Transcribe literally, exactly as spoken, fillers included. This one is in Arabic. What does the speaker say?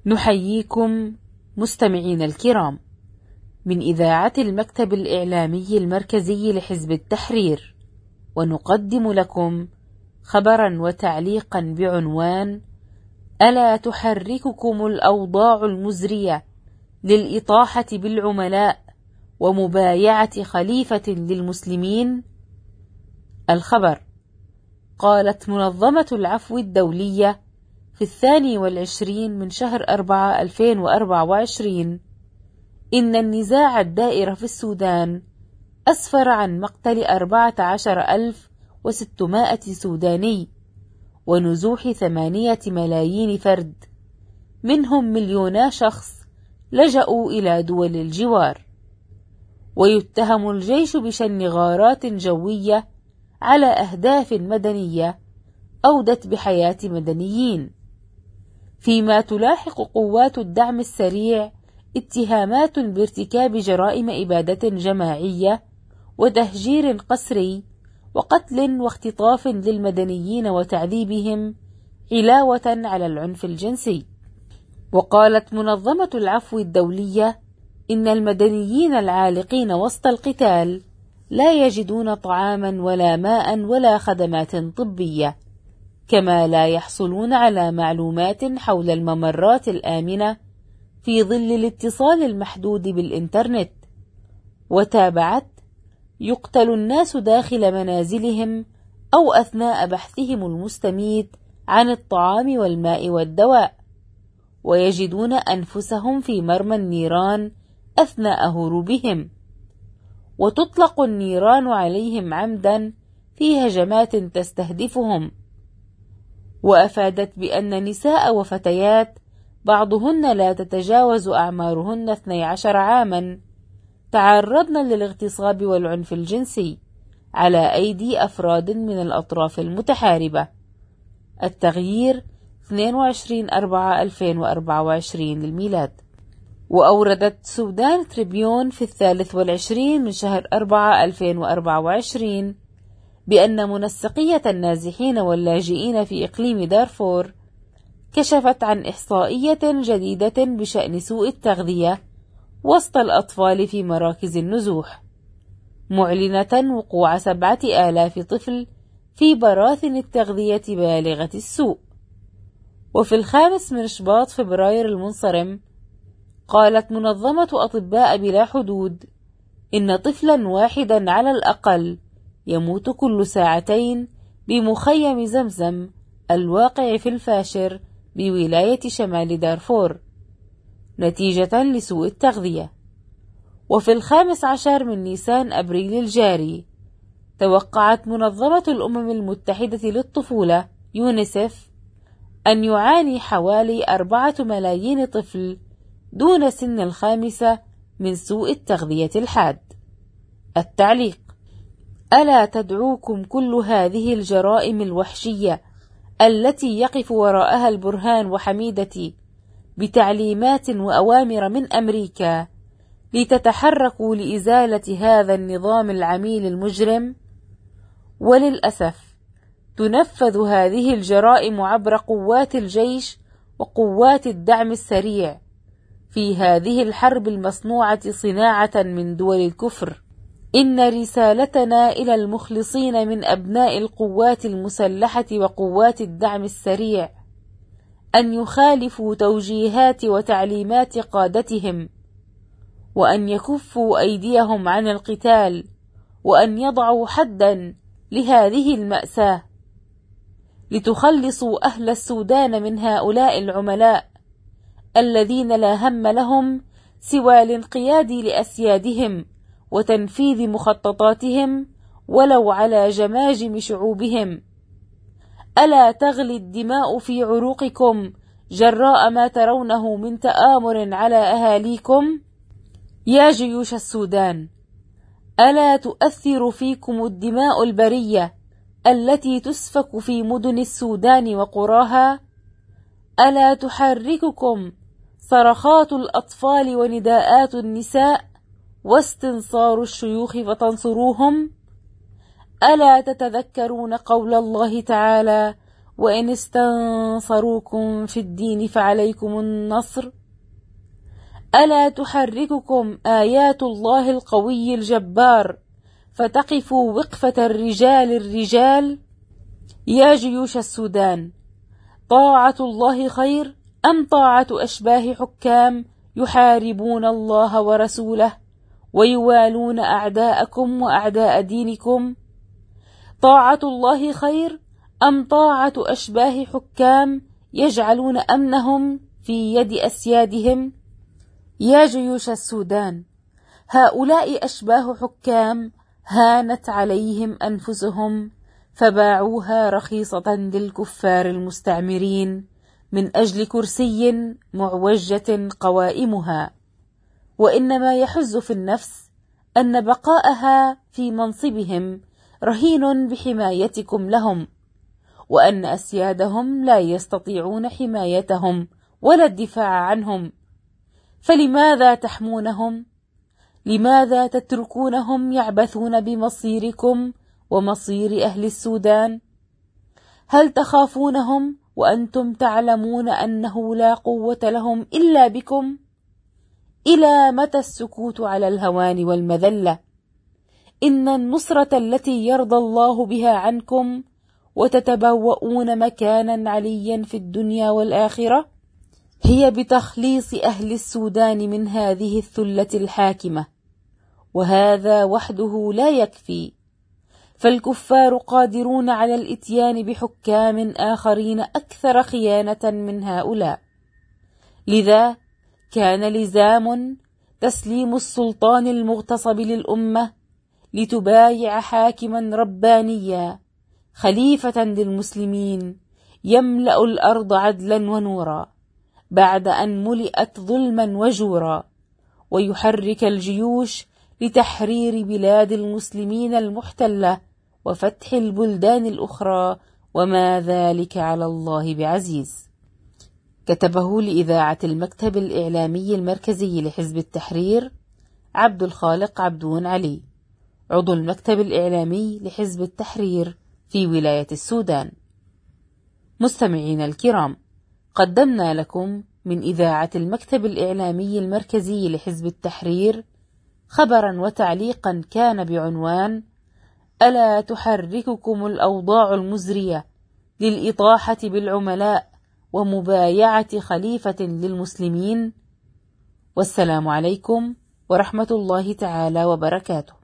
نحييكم مستمعين الكرام من إذاعة المكتب الإعلامي المركزي لحزب التحرير، ونقدم لكم خبرا وتعليقا بعنوان: ألا تحرككم الأوضاع المزرية للإطاحة بالعملاء ومبايعة خليفة للمسلمين؟ الخبر: قالت منظمة العفو الدولية في الثاني والعشرين من شهر أربعة ألفين وأربعة وعشرين إن النزاع الدائر في السودان أسفر عن مقتل أربعة عشر ألف وستمائة سوداني ونزوح ثمانية ملايين فرد، منهم مليونا شخص لجأوا إلى دول الجوار. ويتهم الجيش بشن غارات جوية على أهداف مدنية أودت بحياة مدنيين، فيما تلاحق قوات الدعم السريع اتهامات بارتكاب جرائم إبادة جماعية وتهجير قسري وقتل واختطاف للمدنيين وتعذيبهم علاوة على العنف الجنسي. وقالت منظمة العفو الدولية إن المدنيين العالقين وسط القتال لا يجدون طعاما ولا ماء ولا خدمات طبية، كما لا يحصلون على معلومات حول الممرات الآمنة في ظل الاتصال المحدود بالإنترنت. وتابعت: يقتل الناس داخل منازلهم أو أثناء بحثهم المستميت عن الطعام والماء والدواء، ويجدون أنفسهم في مرمى النيران أثناء هروبهم، وتطلق النيران عليهم عمدا في هجمات تستهدفهم. وأفادت بأن نساء وفتيات بعضهن لا تتجاوز أعمارهن اثني عشر عاما تعرضن للاغتصاب والعنف الجنسي على أيدي أفراد من الأطراف المتحاربة. التغيير اثنين وعشرين أربعة ألفين وأربعة وعشرين للميلاد. وأوردت سودان تريبيون في الثالث والعشرين من شهر أربعة ألفين وأربعة وعشرين بأن منسقية النازحين واللاجئين في إقليم دارفور كشفت عن إحصائية جديدة بشأن سوء التغذية وسط الأطفال في مراكز النزوح، معلنة وقوع سبعة آلاف طفل في براثن التغذية بالغة السوء. وفي الخامس من شباط فبراير المنصرم قالت منظمة أطباء بلا حدود إن طفلا واحدا على الأقل يموت كل ساعتين بمخيم زمزم الواقع في الفاشر بولاية شمال دارفور نتيجة لسوء التغذية. وفي الخامس عشر من نيسان أبريل الجاري توقعت منظمة الأمم المتحدة للطفولة يونيسف أن يعاني حوالي أربعة ملايين طفل دون سن الخامسة من سوء التغذية الحاد. التعليق: ألا تدعوكم كل هذه الجرائم الوحشية التي يقف وراءها البرهان وحميدتي بتعليمات وأوامر من أمريكا لتتحركوا لإزالة هذا النظام العميل المجرم؟ وللأسف تنفذ هذه الجرائم عبر قوات الجيش وقوات الدعم السريع في هذه الحرب المصنوعة صناعة من دول الكفر. إن رسالتنا إلى المخلصين من أبناء القوات المسلحة وقوات الدعم السريع أن يخالفوا توجيهات وتعليمات قادتهم، وأن يكفوا أيديهم عن القتال، وأن يضعوا حدا لهذه المأساة، لتخلصوا أهل السودان من هؤلاء العملاء الذين لا هم لهم سوى الانقياد لأسيادهم وتنفيذ مخططاتهم ولو على جماجم شعوبهم. ألا تغلي الدماء في عروقكم جراء ما ترونه من تآمر على أهاليكم؟ يا جيوش السودان، ألا تؤثر فيكم الدماء البرية التي تسفك في مدن السودان وقراها؟ ألا تحرككم صرخات الأطفال ونداءات النساء واستنصار الشيوخ فتنصروهم؟ ألا تتذكرون قول الله تعالى: وإن استنصروكم في الدين فعليكم النصر. ألا تحرككم آيات الله القوي الجبار فتقفوا وقفة الرجال الرجال؟ يا جيوش السودان، طاعة الله خير أم طاعة أشباه حكام يحاربون الله ورسوله ويوالون أعداءكم وأعداء دينكم؟ طاعة الله خير أم طاعة أشباه حكام يجعلون أمنهم في يد أسيادهم؟ يا جيوش السودان، هؤلاء أشباه حكام هانت عليهم أنفسهم فباعوها رخيصة للكفار المستعمرين من أجل كرسي معوجة قوائمها، وإنما يحز في النفس أن بقاءها في منصبهم رهين بحمايتكم لهم، وأن أسيادهم لا يستطيعون حمايتهم ولا الدفاع عنهم، فلماذا تحمونهم؟ لماذا تتركونهم يعبثون بمصيركم ومصير أهل السودان؟ هل تخافونهم وأنتم تعلمون أنه لا قوة لهم إلا بكم؟ إلى متى السكوت على الهوان والمذلة؟ إن النصرة التي يرضى الله بها عنكم وتتبوؤون مكانا عليا في الدنيا والآخرة هي بتخليص أهل السودان من هذه الثلة الحاكمة، وهذا وحده لا يكفي، فالكفار قادرون على الإتيان بحكام آخرين أكثر خيانة من هؤلاء. لذا كان لزام تسليم السلطان المغتصب للأمة لتبايع حاكما ربانيا خليفة للمسلمين يملأ الأرض عدلا ونورا بعد أن ملئت ظلما وجورا، ويحرك الجيوش لتحرير بلاد المسلمين المحتلة وفتح البلدان الأخرى، وما ذلك على الله بعزيز. كتبه لإذاعة المكتب الإعلامي المركزي لحزب التحرير عبد الخالق عبدون علي، عضو المكتب الإعلامي لحزب التحرير في ولاية السودان. مستمعين الكرام، قدمنا لكم من إذاعة المكتب الإعلامي المركزي لحزب التحرير خبرا وتعليقا كان بعنوان: ألا تحرككم الأوضاع المزرية للإطاحة بالعملاء ومبايعة خليفة للمسلمين؟ والسلام عليكم ورحمة الله تعالى وبركاته.